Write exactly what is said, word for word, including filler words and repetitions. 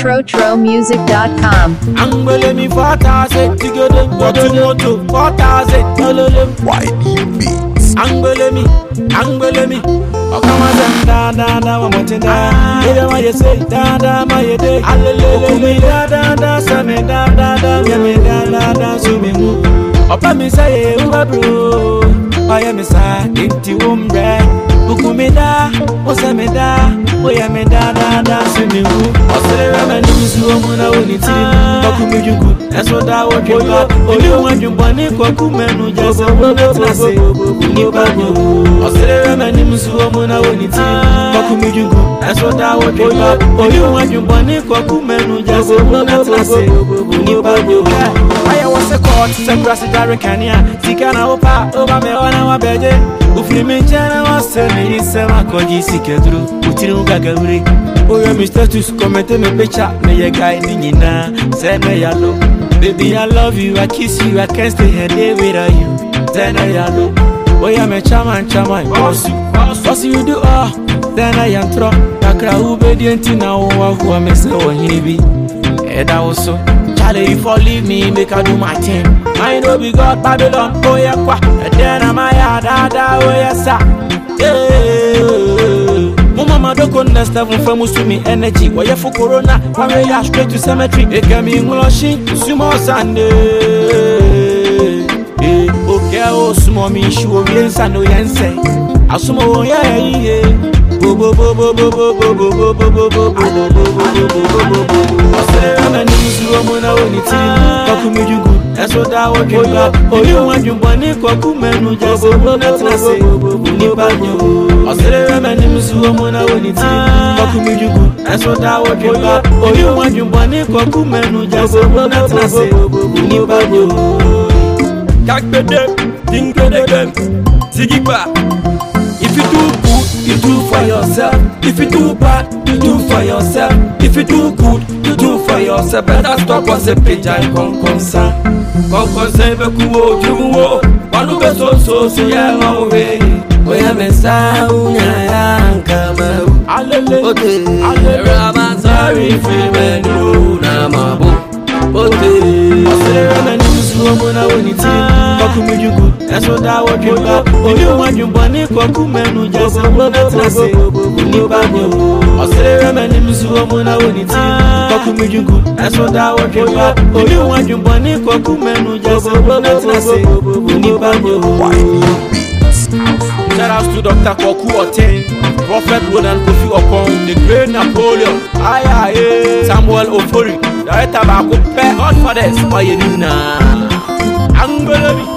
tro tro music dot com. Angbele mi four thousand together, bottom moto four thousand. Y D Beats. Angbele mi, angbele mi. O kama zem da da da wa motinda. Ede ma ye say da da ma ye de. Alele mi da da da sa me da da da ye me da da da so me mu. Opa mi say e uba bro. Pa ye mi sa inti umbre. Buku me da, o se me da, o ye me da da da so me mu. O se re me ni su o mu na woni ti. Buku me jugu, eso da wo dwa. O ni wa dwumbo ni kwaku menu jase wo na trase. Ni ba nyo. O se re me ni su o mu na woni ti. Buku me jugu, eso da wo dwa. O ni wa dwumbo ni kwaku menu jase wo na trase. Ni ba nyo. Aya wo se court, se brasi dare kania. Tikana opa, oba me ona wa beje. Ufiri me chana wa se me se ma koji sikedru. Utiri ugaga ure. Oyo mi status komete me pecha. Me ye guy ni nyina. Say me yalo. Baby I love you, I kiss you, I can't stay here day without you. Then I yalo. Oya me chama chama boss you. Boss you do ah. Then I am tro. Takra ubedienti na wa who me say wo hinibi. Eda also. Charlie, if you leave me, make I do my thing. I know we got Babylon, oh yeah, kwa. And then I'm a da da, oh yes, sir. Yeah. Mama don't understand from Musumi energy. Why you for Corona? Why you straight to cemetery? It can be English, Sumo Sunday. Okay, oh, Sumo me, she will be in San Oyense. I sumo, yeah, yeah. Bo bo bo bo bo bo bo bo bo bo bo bo bo bo bo. Osere me ni musu mo na woni ti. Kwaku mejugu, eso da wo dwa. Oyi wa dwumbo ni kwaku menu jase wo na trase. Ni ba nyo. Osere me ni musu mo na woni ti. Kwaku mejugu, eso da wo dwa. Oyi wa dwumbo ni kwaku menu jase wo na trase. Ni ba nyo. Kakbede, tingede dem. Sigiba. If you do good, you do for yourself. If you do bad, you do for yourself. If you do good, you do for yourself. Better stop what's a page and come concern. Come concern the cool, you wo. One of so so so yeah no way. We have a sound and come out. Okay, I'm sorry for me. No, I'm a okay, I say I'm a slow mo woni ti. Kwaku mejugu, eso da wo dwa. Obi wa dwumbo ni kwaku menu jase wo na trase. Ni ba nyo. I say I'm a slow mo woni ti. Kwaku mejugu, eso da wo dwa. Obi wa dwumbo ni kwaku menu jase wo na trase. Ni ba nyo. Shout out to Doctor Kwaku Oten, Prophet Rodan Kofi Okon, the Great Napoleon, aye aye, Samuel Ofori, Director Bako, Godfathers, Why you do now? Angbele mi.